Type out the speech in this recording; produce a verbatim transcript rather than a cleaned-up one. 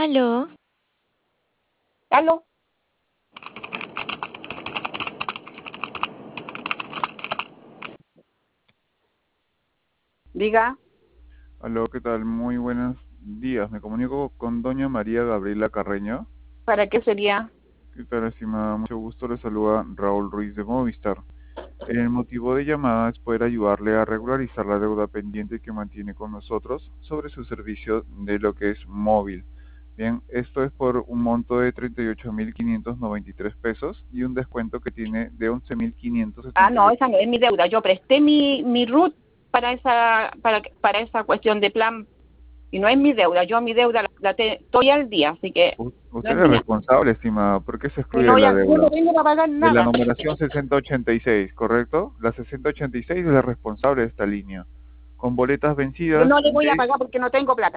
Aló, ¿Aló? Diga, Aló, ¿qué tal? Muy buenos días. Me comunico con doña María Gabriela Carreño. ¿para qué sería? ¿Qué tal, estimada? Mucho gusto. Le saluda Raúl Ruiz de Movistar. El motivo de llamada es poder ayudarle a regularizar la deuda pendiente que mantiene con nosotros sobre su servicio de lo que es móvil. Bien, esto es por un monto de treinta y ocho mil quinientos noventa y tres pesos y un descuento que tiene de once mil quinientos Ah, setenta y no, ocho. esa no es mi deuda. Yo presté mi, mi RUT para esa, para, para esa cuestión de plan y no es mi deuda. Yo mi deuda la, la te- estoy al día, así que U- no Usted es es mía. responsable, estimada. ¿Por qué se Yo excluye no, de voy la a- yo no deuda? tengo para pagar De la nada. numeración sesenta ochenta y seis, ¿correcto? La sesenta ochenta y seis es la responsable de esta línea. Con boletas Yo vencidas no le voy a de pagar porque no tengo plata.